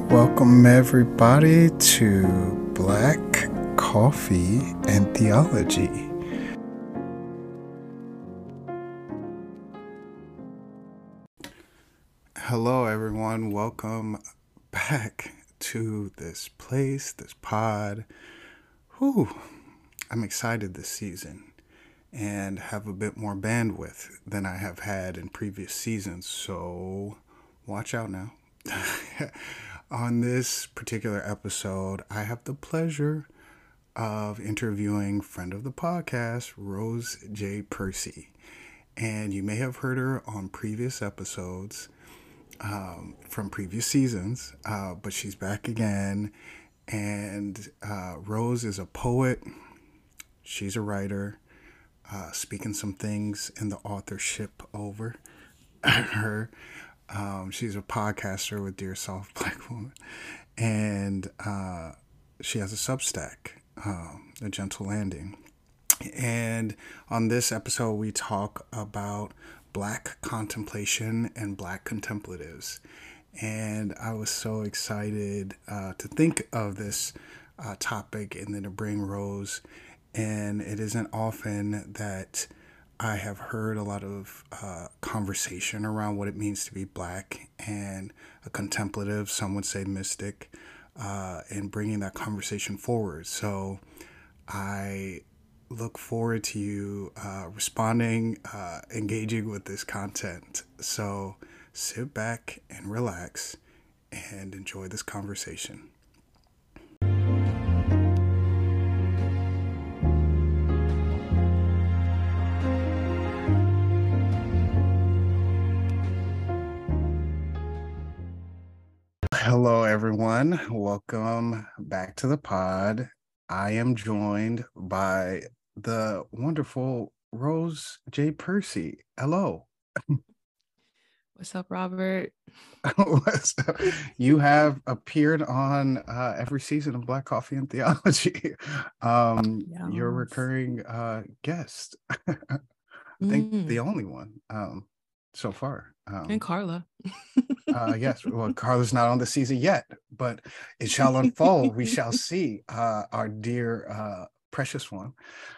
Welcome, everybody, to Black Coffee and Theology. Hello, everyone. Welcome back to this place, this pod. Whew, I'm excited this season and have a bit more bandwidth than I have had in previous seasons, so watch out now. On this particular episode, I have the pleasure of interviewing friend of the podcast, Rose J. Percy. And you may have heard her on previous episodes from previous seasons, but she's back again. And Rose is a poet. She's a writer, speaking some things in the authorship over her. She's a podcaster with Dear Soft Black Woman, and she has a Substack, A Gentle Landing. And on this episode, we talk about Black contemplation and Black contemplatives. And I was so excited to think of this topic and then to bring Rose. And it isn't often that I have heard a lot of conversation around what it means to be Black and a contemplative, some would say mystic, and bringing that conversation forward. So I look forward to you responding, engaging with this content. So sit back and relax and enjoy this conversation. Hello, everyone. Welcome back to the pod. I am joined by the wonderful Rose J. Percy. Hello. What's up, Robert? You have appeared on every season of Black Coffee and Theology. You're a recurring guest. I think the only one so far. And Carla. Yes, well, Carla's not on the season yet, but it shall unfold. We shall see our dear precious one.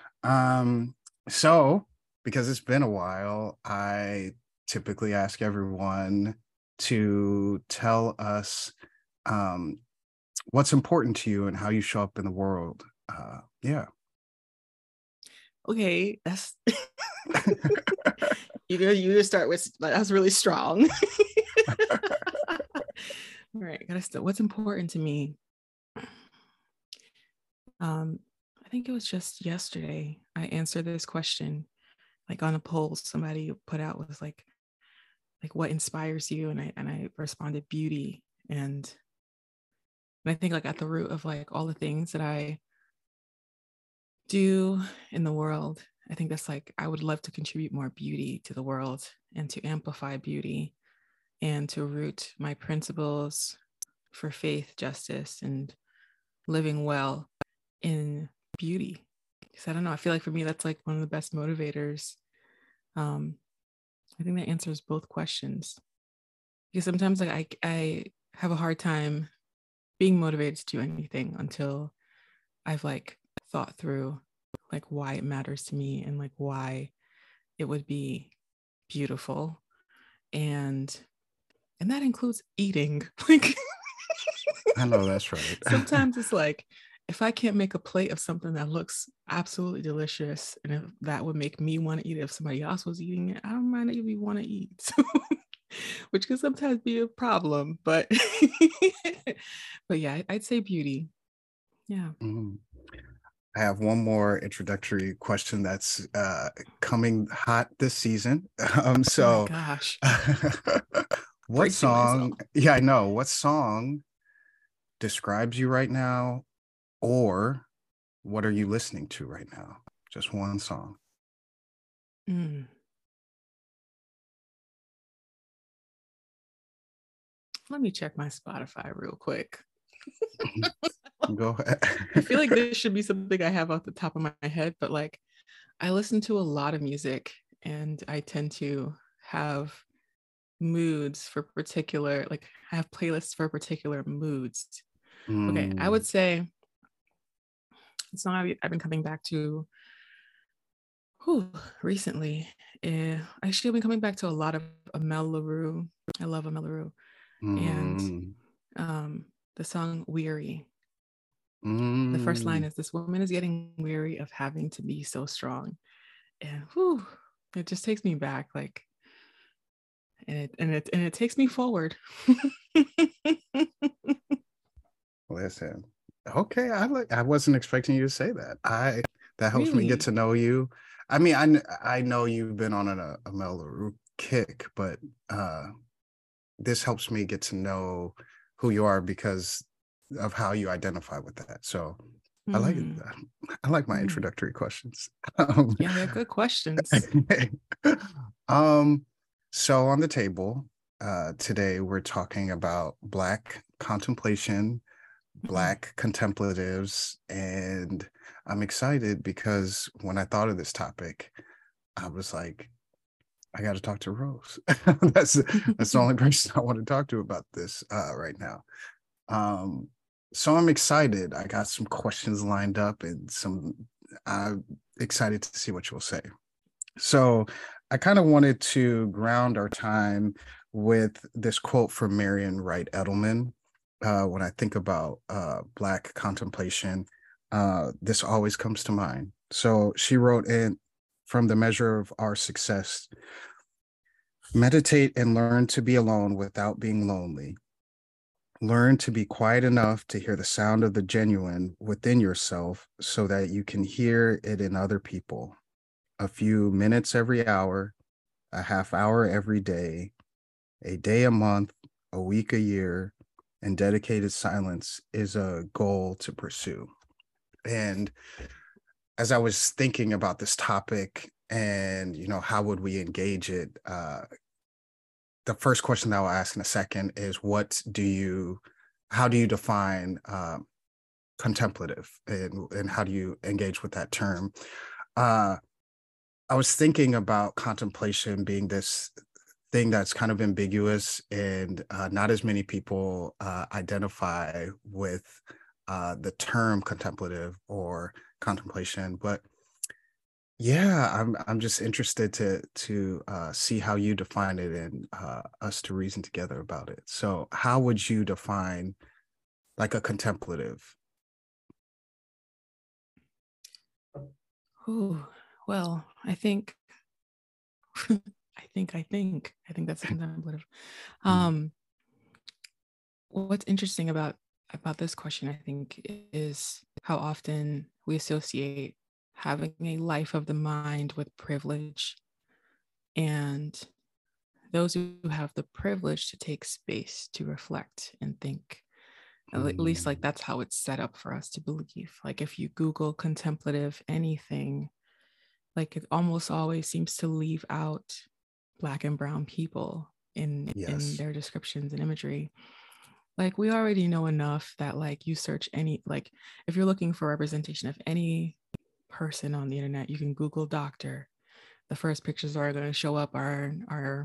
So, because it's been a while, I typically ask everyone to tell us what's important to you and how you show up in the world. Yeah. Okay, that's you start with that's really strong. All right, gotta start. What's important to me? I think it was just yesterday I answered this question, like on a poll somebody put out, was like what inspires you, and I responded beauty, and I think like at the root of like all the things that I do in the world, I think that's like I would love to contribute more beauty to the world and to amplify beauty and to root my principles for faith, justice, and living well in beauty. Because I don't know, I feel like for me that's like one of the best motivators. I think that answers both questions, because sometimes like I have a hard time being motivated to do anything until I've like thought through like why it matters to me and like why it would be beautiful, and that includes eating. Like I know that's right. Sometimes it's like, if I can't make a plate of something that looks absolutely delicious, and if that would make me want to eat it, if somebody else was eating it, I don't mind if you want to eat. So, which can sometimes be a problem, but but yeah, I'd say beauty. Yeah. Mm-hmm. I have one more introductory question that's coming hot this season. So, oh my gosh. What song? Yeah, I know. What song describes you right now, or what are you listening to right now? Just one song. Let me check my Spotify real quick. Go ahead. I feel like this should be something I have off the top of my head, but like I listen to a lot of music, and I tend to have moods for particular, like I have playlists for particular moods. Okay, I Mm, would say the song I've been coming back to recently. Actually, I've been coming back to a lot of Amel Larue. I love Amel Larue. And mm, um, the song Weary. The first line mm. is, "This woman is getting weary of having to be so strong." And whew, it just takes me back, like, and it takes me forward. Listen, okay, I wasn't expecting you to say that. That helps me get Really? to know you. I mean, I know you've been on a Mel LaRue kick, but uh, this helps me get to know who you are because of how you identify with that. So I like it. Mm, I like my mm. introductory questions. Um, Yeah, they're good questions. um, so on the table today, we're talking about Black contemplation, Mm. Black contemplatives, and I'm excited because when I thought of this topic, I was like, I got to talk to Rose. That's the only person I want to talk to about this right now. Um, so I'm excited. I got some questions lined up and some. I'm excited to see what you'll say. So I kind of wanted to ground our time with this quote from Marian Wright Edelman. When I think about Black contemplation, this always comes to mind. So she wrote in from the measure of our success: meditate and learn to be alone without being lonely. Learn to be quiet enough to hear the sound of the genuine within yourself so that you can hear it in other people. A few minutes every hour, a half hour every day, a day a month, a week a year, and dedicated silence is a goal to pursue. And as I was thinking about this topic and, how would we engage it, the first question that I'll ask in a second is how do you define contemplative and how do you engage with that term? Uh, I was thinking about contemplation being this thing that's kind of ambiguous and not as many people identify with the term contemplative or contemplation. But yeah, I'm just interested to see how you define it and us to reason together about it. So, how would you define like a contemplative? Ooh, well, I think that's a contemplative. Mm, Um, what's interesting about this question, I think, is how often we associate having a life of the mind with privilege, and those who have the privilege to take space to reflect and think. At least, like, mm, that's how it's set up for us to believe. Like, if you Google contemplative anything, like, it almost always seems to leave out Black and brown people in yes. their descriptions and imagery. Like, we already know enough that, like, you search any, like, if you're looking for representation of any person on the internet, you can Google doctor. The first pictures are going to show up are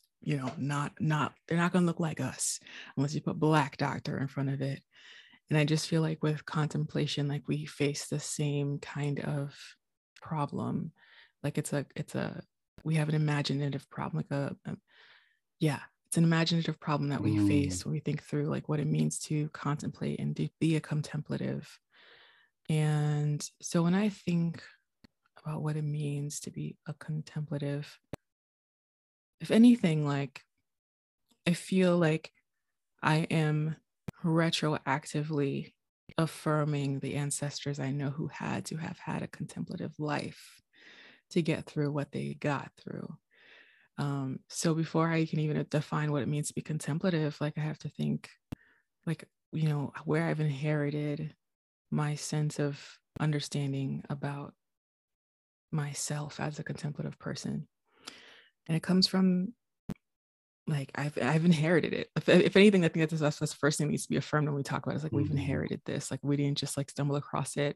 not they're not going to look like us unless you put Black doctor in front of it. And I just feel like with contemplation, like, we face the same kind of problem. Like, it's a we have an imaginative problem, like yeah, it's an imaginative problem that we Mm, face when we think through, like, what it means to contemplate and to be a contemplative. And so when I think about what it means to be a contemplative, if anything, like, I feel like I am retroactively affirming the ancestors I know who had to have had a contemplative life to get through what they got through. So before I can even define what it means to be contemplative, like, I have to think, like, where I've inherited my sense of understanding about myself as a contemplative person. And it comes from, like, I've inherited it. If anything, I think that's the first thing that needs to be affirmed when we talk about it. It's like, we've mm, inherited this. Like, we didn't just, like, stumble across it.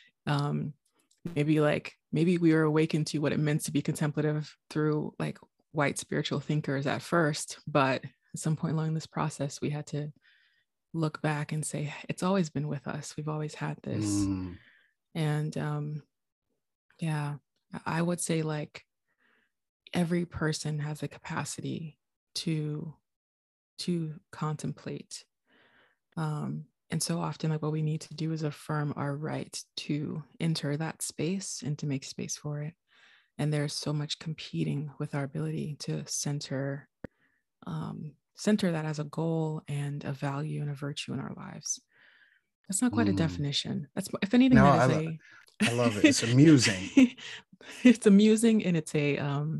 Um, maybe we were awakened to what it meant to be contemplative through, like, white spiritual thinkers at first, but at some point along this process, we had to look back and say, it's always been with us. We've always had this. Mm. And yeah, I would say like every person has a capacity to contemplate. And so often, like what we need to do is affirm our right to enter that space and to make space for it. And there's so much competing with our ability to center that as a goal and a value and a virtue in our lives. That's not quite a Mm. definition. That's, if anything, No, that is a I love it. It's amusing. it's amusing, and it's a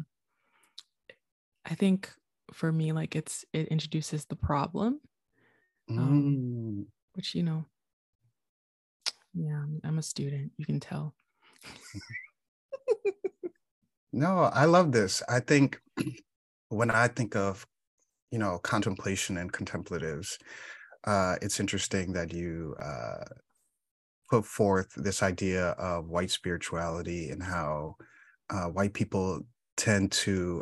I think for me, like it introduces the problem, Mm. which, you know, yeah, I'm a student, you can tell. No, I love this. I think when I think of, contemplation and contemplatives, it's interesting that you put forth this idea of white spirituality and how white people tend to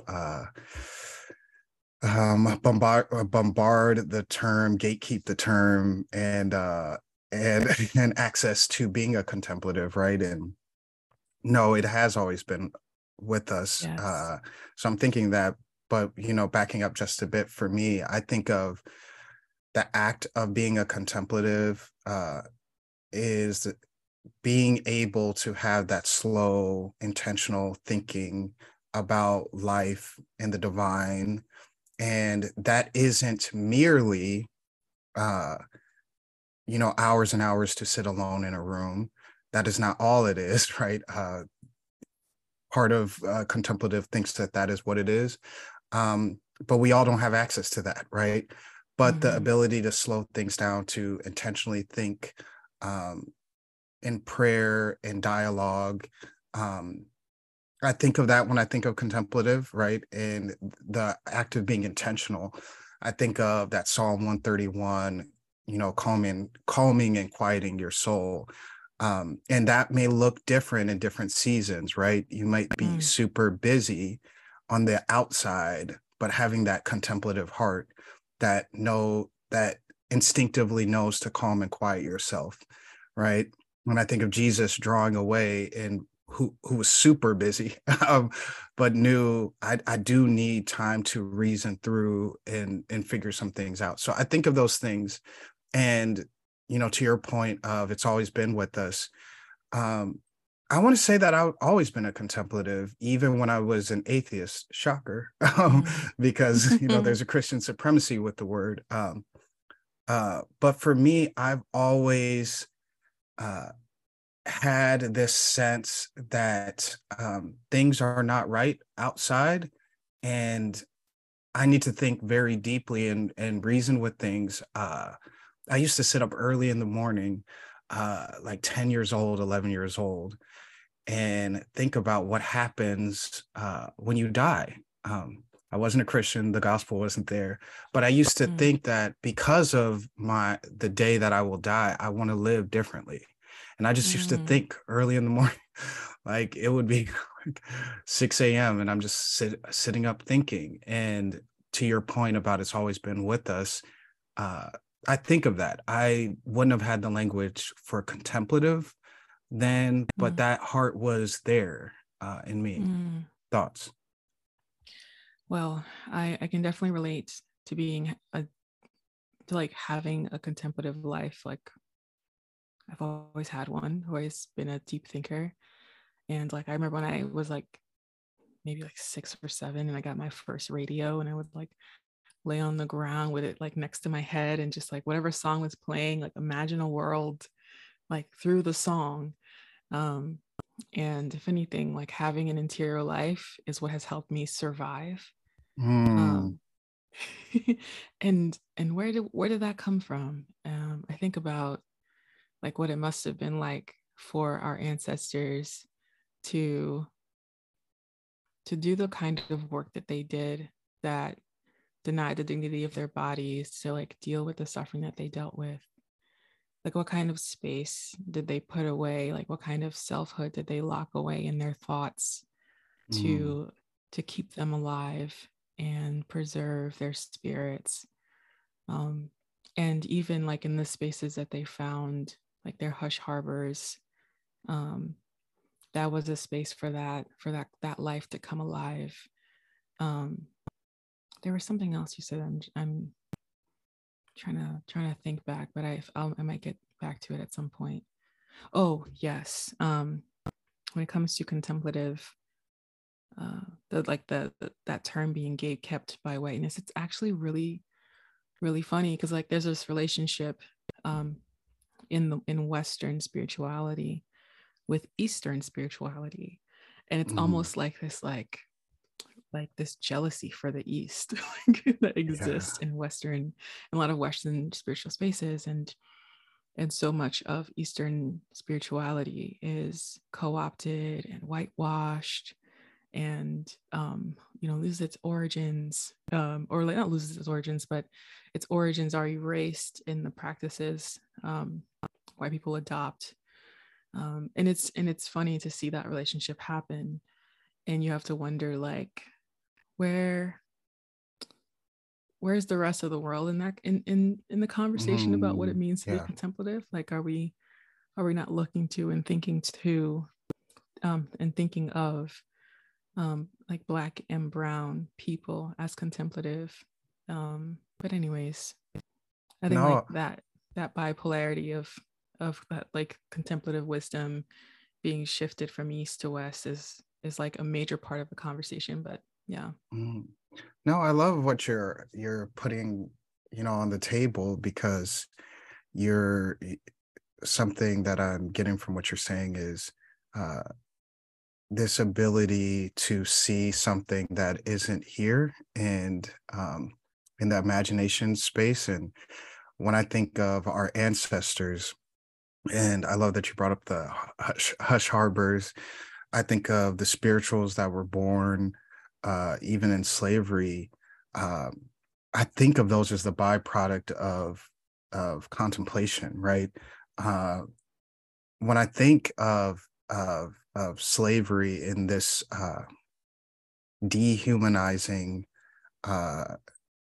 bombard the term, gatekeep the term, and and access to being a contemplative, right? And no, it has always been with us. Yes. So I'm thinking that, but backing up just a bit for me, I think of the act of being a contemplative is being able to have that slow, intentional thinking about life and the divine. And that isn't merely, uh, hours and hours to sit alone in a room. That is not all it is, right? Part of contemplative thinks that that is what it is. But we all don't have access to that, right? But the Mm-hmm. ability to slow things down, to intentionally think, in prayer and dialogue. I think of that when I think of contemplative, right? And the act of being intentional. I think of that Psalm 131, calming and quieting your soul. And that may look different in different seasons, right? You might be Mm. super busy on the outside, but having that contemplative heart that instinctively knows to calm and quiet yourself, right? When I think of Jesus drawing away and who was super busy, but knew I do need time to reason through and figure some things out. So I think of those things, and to your point of it's always been with us. I want to say that I've always been a contemplative, even when I was an atheist. Shocker, Mm. because there's a Christian supremacy with the word. But for me, I've always had this sense that things are not right outside, and I need to think very deeply and reason with things. I used to sit up early in the morning, like 10 years old, 11 years old, and think about what happens when you die. I wasn't a Christian, the gospel wasn't there, but I used to Mm. think that because of the day that I will die, I want to live differently. And I just used to Mm. think early in the morning, like it would be like 6 a.m. and I'm just sitting up thinking. And to your point about it's always been with us, uh, I think of that. I wouldn't have had the language for contemplative then, but Mm. that heart was there in me. Mm. Thoughts? Well, I can definitely relate to being to like having a contemplative life. Like I've always had one, always been a deep thinker. And like I remember when I was like maybe like 6 or 7 and I got my first radio, and I would like lay on the ground with it like next to my head and just like whatever song was playing, like imagine a world like through the song. Um, and if anything, like having an interior life is what has helped me survive. Mm, Um, and where did that come from? I think about like what it must have been like for our ancestors to do the kind of work that they did, that denied the dignity of their bodies, to like deal with the suffering that they dealt with. Like what kind of space did they put away? Like what kind of selfhood did they lock away in their thoughts mm, to keep them alive and preserve their spirits. Um, and even like in the spaces that they found, like their hush harbors, um, that was a space for that life to come alive. Um, there was something else you said. I'm trying to think back, but I might get back to it at some point. Oh yes, when it comes to contemplative, that term being gate kept by whiteness, it's actually really funny because like there's this relationship um, in Western spirituality with Eastern spirituality, and it's Mm, almost like this jealousy for the East that yeah. exists in a lot of Western spiritual spaces, and so much of Eastern spirituality is co-opted and whitewashed, and loses its origins, or like not loses its origins, but its origins are erased in the practices white people adopt. And it's funny to see that relationship happen, and you have to wonder like where where's the rest of the world in that in the conversation about what it Mm, means to be yeah. contemplative. Like are we not looking to and thinking to and thinking of like Black and brown people as contemplative? But anyways, I think like No, that bipolarity of that like contemplative wisdom being shifted from east to west is like a major part of the conversation. But yeah. mm, no, I love what you're putting, on the table, because you're something that I'm getting from what you're saying is uh, this ability to see something that isn't here, and in the imagination space. And when I think of our ancestors, and I love that you brought up the hush harbors, I think of the spirituals that were born even in slavery. Um, I think of those as the byproduct of contemplation, right? Uh, when I think of slavery in this dehumanizing uh,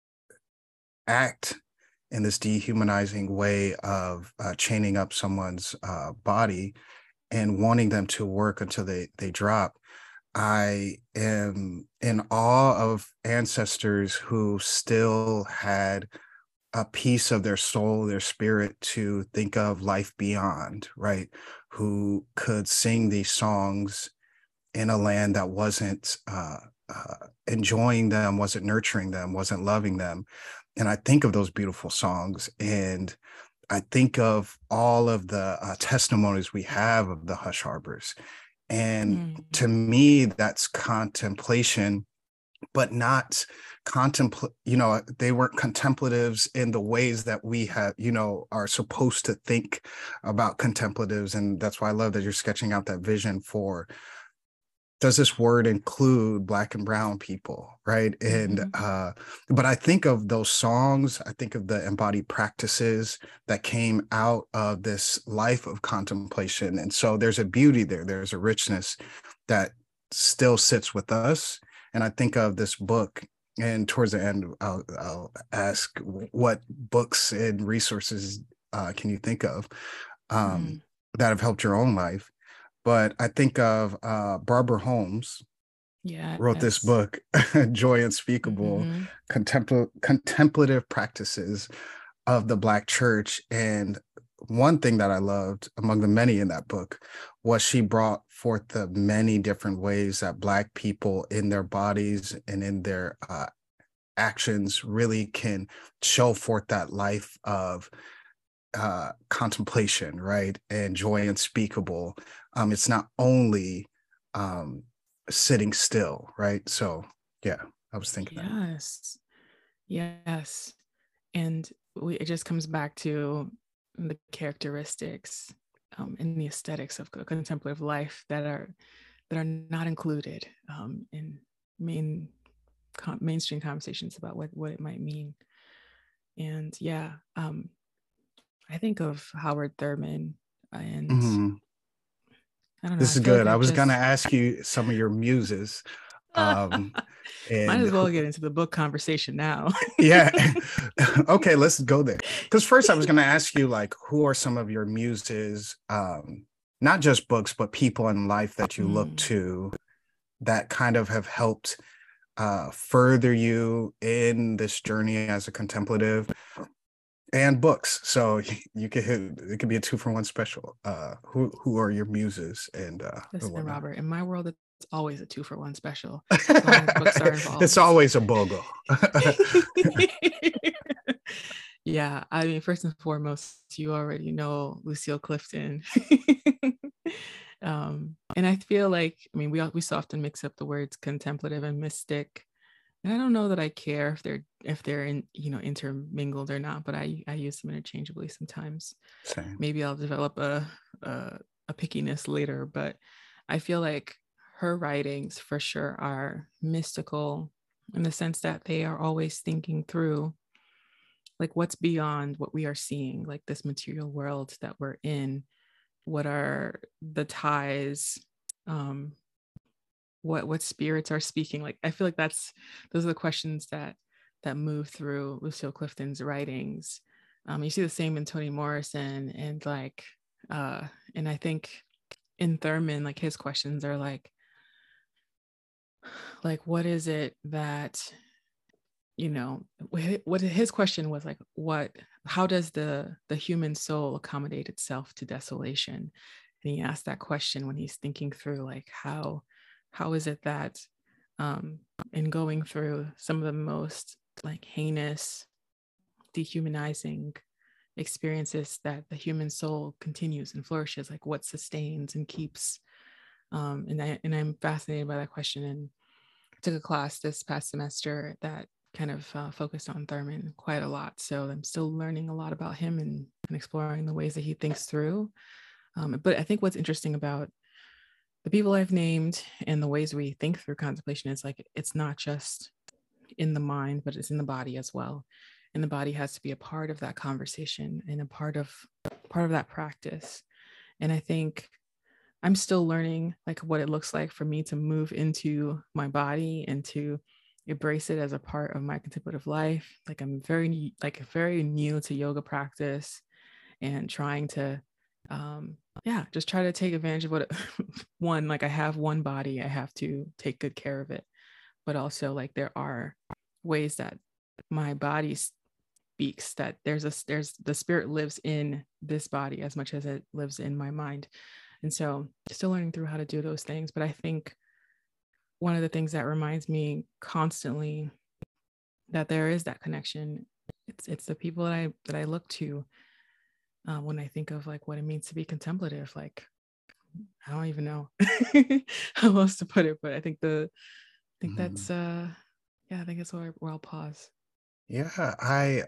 act, in this dehumanizing way of chaining up someone's body and wanting them to work until they drop, I am in awe of ancestors who still had a piece of their soul, their spirit, to think of life beyond, right? Who could sing these songs in a land that wasn't enjoying them, wasn't nurturing them, wasn't loving them. And I think of those beautiful songs, and I think of all of the testimonies we have of the hush harbors. And to Mm. me, that's contemplation, but not contemplate, they weren't contemplatives in the ways that we have, are supposed to think about contemplatives. And that's why I love that you're sketching out that vision for, does this word include Black and brown people, right? And Mm-hmm. but I think of those songs, I think of the embodied practices that came out of this life of contemplation. And so there's a beauty there, there's a richness that still sits with us. And I think of this book, and towards the end I'll ask, what books and resources can you think of um, Mm. that have helped your own life? But I think of Barbara Holmes wrote this Yes. book, Joy Unspeakable, Mm-hmm. Contemplative Practices of the Black Church. And one thing that I loved among the many in that book was she brought forth the many different ways that Black people in their bodies and in their actions really can show forth that life of contemplation, right? And joy unspeakable. It's not only um, sitting still, right? So, yeah, I was thinking that. Yes. Yes. And it just comes back to the characteristics and the aesthetics of contemplative life that are not included in mainstream conversations about what it might mean. And yeah, I think of Howard Thurman, and Mhm. I don't know. This I is feel like good. I I've was gonna just ask you some of your muses. Um, Might and as well get into the book conversation now. yeah. Okay, let's go there. Because first I was going to ask you, like, who are some of your muses, not just books, but people in life that you look Mm. to that kind of have helped further you in this journey as a contemplative, and books. So you could hit, it could be a 2-for-1 special. Who are your muses and Listen, whatnot? Robert, in my world, it's always a 2-for-1 special, as long as books are It's involved. always a BOGO. Yeah, I mean, first and foremost, you already know Lucille Clifton. And I feel like, I mean, we so often mix up the words contemplative and mystic, and I don't know that I care if they're in, intermingled or not, but I use them interchangeably sometimes. Same. Maybe I'll develop a pickiness later, but I feel like her writings for sure are mystical in the sense that they are always thinking through like what's beyond what we are seeing, like this material world that we're in. What are the ties? Um, what spirits are speaking? Like I feel like those are the questions that move through Lucille Clifton's writings. You see the same in Toni Morrison and uh, and I think in Thurman, like his questions are like what is it that what his question was like, what how does the human soul accommodate itself to desolation? And he asked that question when he's thinking through like how is it that in going through some of the most like heinous, dehumanizing experiences that the human soul continues and flourishes, like what sustains and keeps. And I'm fascinated by that question, and I took a class this past semester that kind of focused on Thurman quite a lot. So I'm still learning a lot about him and exploring the ways that he thinks through. But I think what's interesting about the people I've named and the ways we think through contemplation is like it's not just in the mind, but it's in the body as well. And the body has to be a part of that conversation and a part of that practice. And I think I'm still learning like what it looks like for me to move into my body and to embrace it as a part of my contemplative life. Like I'm very new to yoga practice and trying to just try to take advantage of what one, like I have one body, I have to take good care of it. But also like there are ways that my body speaks, that there's the spirit lives in this body as much as it lives in my mind. And so still learning through how to do those things. But I think one of the things that reminds me constantly that there is that connection, it's the people that I look to when I think of like what it means to be contemplative. Like I don't even know how else to put it, but I think Mhm. that's I think it's where I'll pause. Yeah, I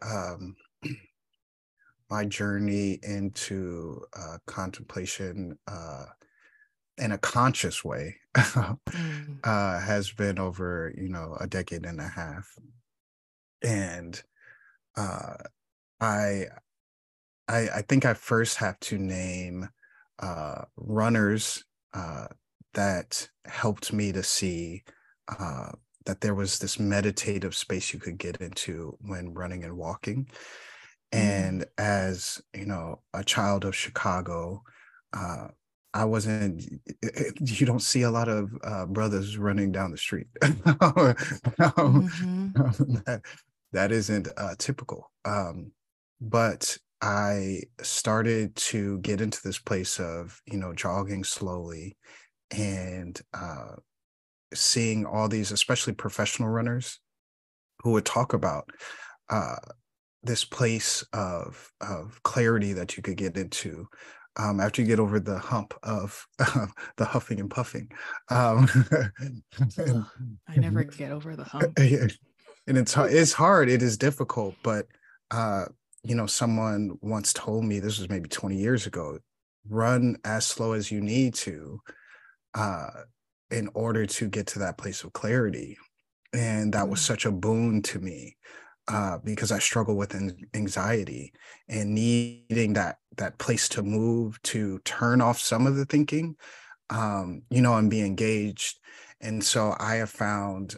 my journey into contemplation in a conscious way Mm. has been over, a decade and a half. And uh, I, I think I first have to name runners uh, that helped me to see uh, that there was this meditative space you could get into when running and walking. Mm. And as a child of Chicago, uh, I wasn't. You don't see a lot of brothers running down the street. um, Mm-hmm. that, that isn't typical. But I started to get into this place of jogging slowly and seeing all these, especially professional runners, who would talk about uh, this place of clarity that you could get into after you get over the hump of the huffing and puffing. Um, Ugh, and, I never get over the hump. and it's hard. It is difficult, but uh, someone once told me, this was maybe 20 years ago, run as slow as you need to uh, in order to get to that place of clarity. And that was Mm. such a boon to me because I struggle with anxiety and needing that place to move, to turn off some of the thinking, and be engaged. And so I have found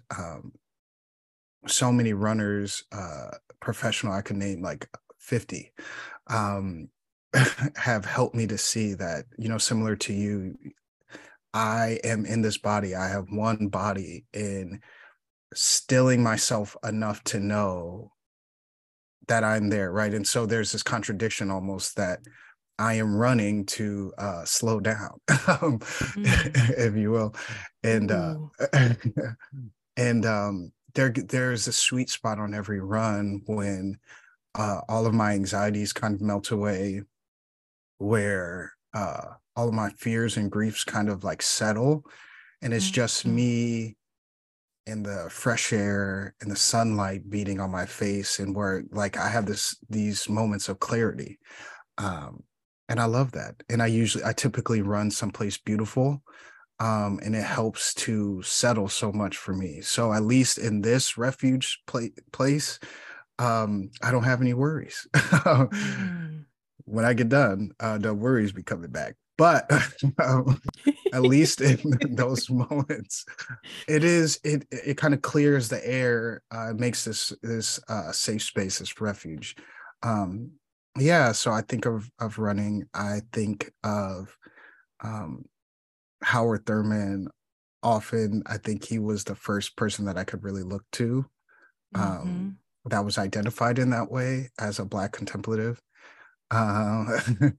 so many runners, professional, I could name like 50, um, have helped me to see that, similar to you, I am in this body. I have one body, and stilling myself enough to know that I'm there, right? And so there's this contradiction almost that I am running to slow down, Mm. if you will. And Ooh. there's a sweet spot on every run when all of my anxieties kind of melt away, where all of my fears and griefs kind of like settle, and it's just Mm. me and the fresh air and the sunlight beating on my face, and where like I have these moments of clarity. um and I love that, and I typically run someplace beautiful, and it helps to settle so much for me. So at least in this refuge place, I don't have any worries. Mm. When I get done, the worries be coming back, but at least in those moments, it kind of clears the air, makes this safe space, this refuge. Um, yeah, so I think of running. I think of um, Howard Thurman. Often, I think he was the first person that I could really look to, Mm-hmm. that was identified in that way as a Black contemplative. Um,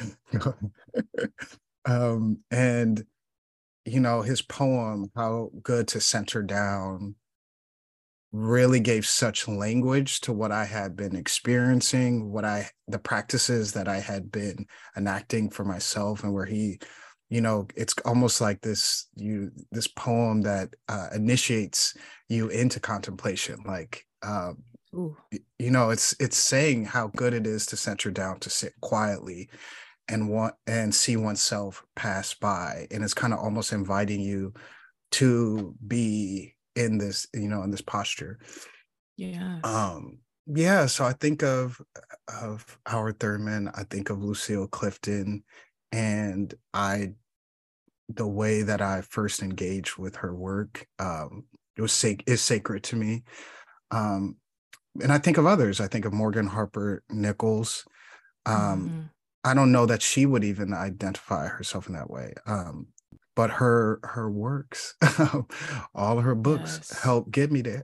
and his poem, How Good to Center Down, really gave such language to what I had been experiencing, the practices that I had been enacting for myself, and where it's almost like this poem that initiates you into contemplation. Like, Ooh. it's saying how good it is to center down, to sit quietly and see oneself pass by, and it's kind of almost inviting you to be in this posture. Yes. Yeah, so I think of Howard Thurman, I think of Lucille Clifton, and I the way that I first engaged with her work, is sacred to me. um and I think of others. I think of Morgan Harper Nichols. um Mm-hmm. I don't know that she would even identify herself in that way. But her works, all of her books Yes. help get me there.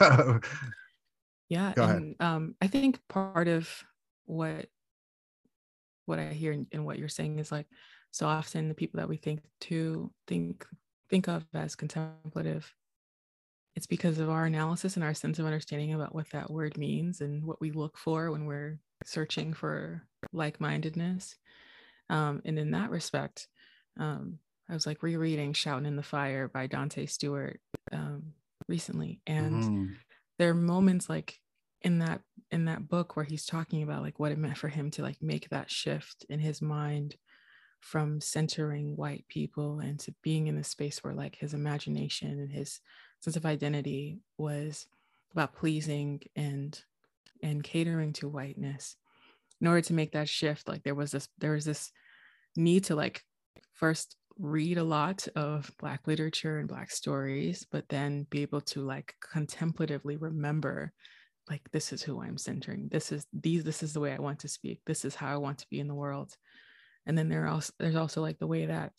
Yeah. Go ahead. And I think part of what I hear in what you're saying is like, so often the people that we think of as contemplative, it's because of our analysis and our sense of understanding about what that word means and what we look for when we're searching for like-mindedness. And in that respect, I was like rereading Shouting in the Fire by Dante Stewart recently. And Mhm. there are moments like in that book where he's talking about like what it meant for him to like make that shift in his mind from centering white people and to being in a space where like his imagination and his sense of identity was about pleasing and catering to whiteness. In order to make that shift, like there was this need to like first read a lot of Black literature and Black stories, but then be able to like contemplatively remember like this is who I'm centering, this is the way I want to speak, this is how I want to be in the world. And then there's also like the way that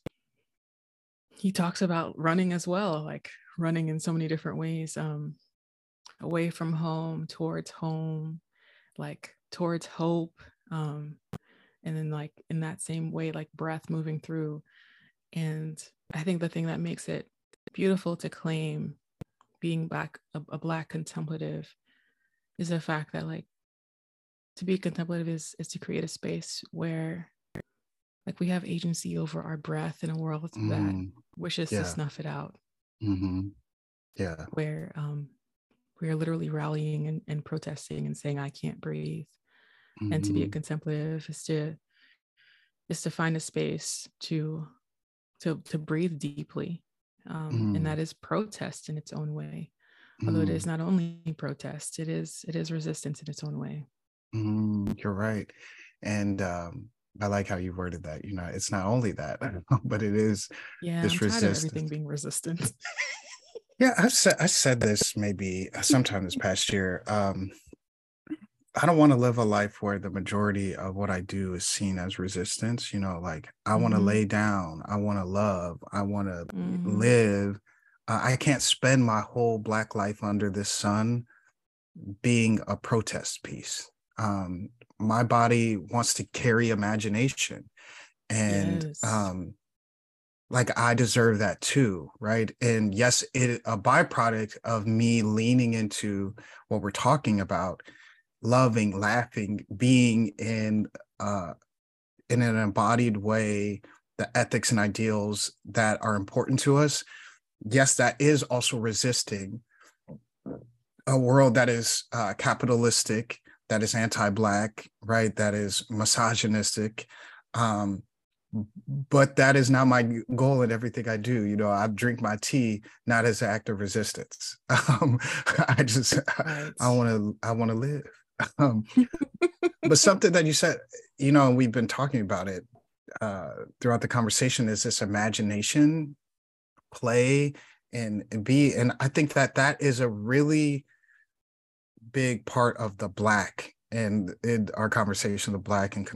he talks about running as well, like running in so many different ways, away from home, like towards hope, um, and then like in that same way, like breath moving through. And I think the thing that makes it beautiful to claim being a Black contemplative is the fact that like to be contemplative is to create a space where like we have agency over our breath in a world that Mm, wishes to yeah. snuff it out, Hmm. Yeah. where we are literally rallying and protesting and saying I can't breathe. And to be a Hmm. contemplative is to find a space to breathe deeply, and Mm, that is protest in its own way. Although it is mm, not only protest, it is resistance in its own way. you're right. And I like how you worded that. It's not only that, but it is Yeah, I'm this tired of everything resistance. being resistant. Yeah, I said this maybe sometime this past year. I don't want to live a life where the majority of what I do is seen as resistance. Like I want to Hmm. lay down, I want to love, I want to Hmm. live. I can't spend my whole Black life under this sun being a protest piece. My body wants to carry imagination, and Yes. like I deserve that too, right? And yes, it a byproduct of me leaning into what we're talking about, loving, laughing, being uh in an embodied way, the ethics and ideals that are important to us. Yes, that is also resisting a world that is capitalistic, that is anti-black, right? That is misogynistic. Um, but that is not my goal in everything I do. I drink my tea not as an act of resistance. I just Right. I want to live. Um, but something that you said, and we've been talking about it throughout the conversation, is this imagination, play, and be. And I think that is a really big part of the Black and in our conversation, the Black and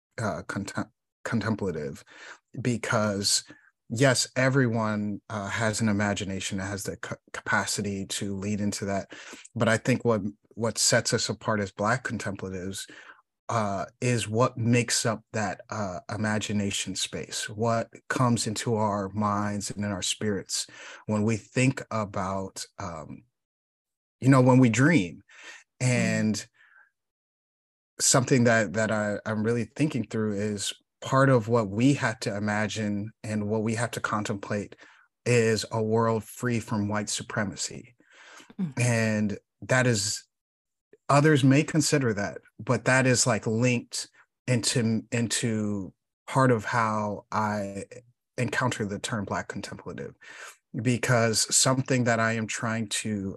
contemplative, because yes, everyone has an imagination that has the capacity to lead into that. But I think what sets us apart as Black contemplatives is what makes up that imagination space, what comes into our minds and in our spirits when we think about, when we dream. Mm. And something I'm really thinking through is part of what we had to imagine and what we have to contemplate is a world free from white supremacy. Mm. And that is, others may consider that, but that is like linked into part of how I encounter the term Black contemplative, because something that I am trying to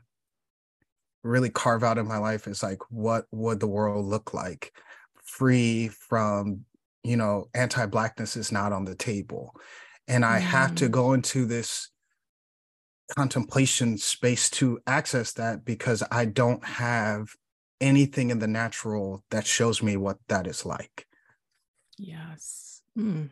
really carve out in my life is like, what would the world look like free from, anti-blackness is not on the table. And I have to Mm. go into this contemplation space to access that, because I don't have anything in the natural that shows me what that is like. Yes. Mm.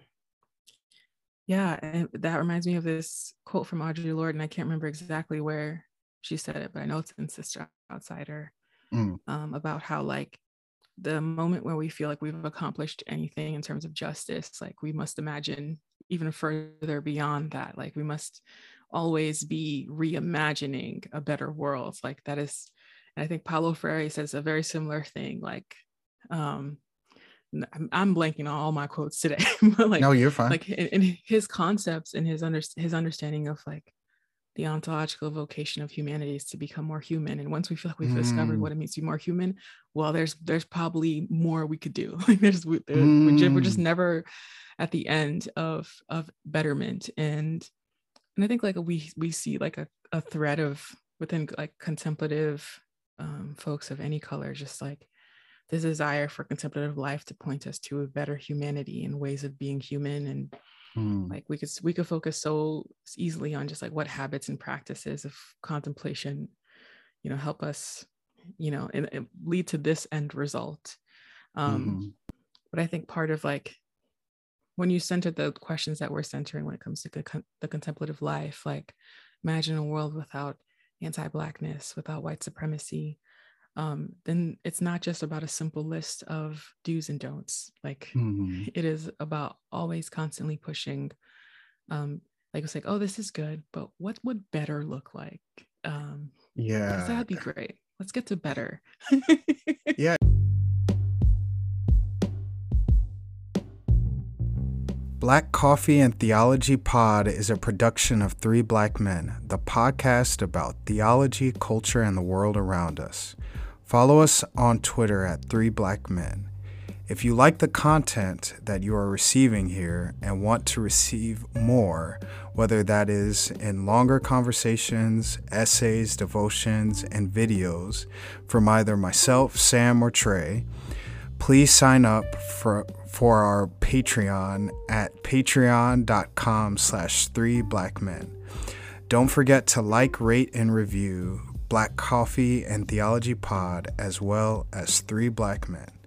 Yeah, and that reminds me of this quote from Audre Lorde, and I can't remember exactly where she said it, but I know it's in Sister Outsider, Mm, about how like the moment where we feel like we've accomplished anything in terms of justice, like we must imagine even further beyond that. Like we must always be reimagining a better world. Like that is, and I think Paulo Freire says a very similar thing. Like, um, I'm blanking on all my quotes today, but no, you're fine. like in his concepts and his understanding of like the ontological vocation of humanity is to become more human. And once we feel like we've discovered Mm, what it means to be more human, well, there's probably more we could do. Like we're just mm, never at the end of betterment. And I think like we see like a thread of within like contemplative folks of any color, just like this desire for contemplative life to point us to a better humanity and ways of being human. And mm, like we could focus so easily on just like what habits and practices of contemplation help us and lead to this end result. um mhm, but I think part of like when you center the questions that we're centering when it comes to the contemplative life, like imagine a world without anti-blackness, without white supremacy, then it's not just about a simple list of do's and don'ts. Like mhm. it is about always constantly pushing, like it's like, oh, this is good, but what would better look like? Because Yeah. that'd be great. Let's get to better. Yeah. Black Coffee and Theology Pod is a production of Three Black Men, the podcast about theology, culture, and the world around us. Follow us on Twitter at Three Black Men. If you like the content that you are receiving here and want to receive more, whether that is in longer conversations, essays, devotions, and videos from either myself, Sam, or Trey, Please sign up for our Patreon at patreon.com/3blackmen. Don't forget to like, rate, and review Black Coffee and Theology Pod, as well as 3 Black Men.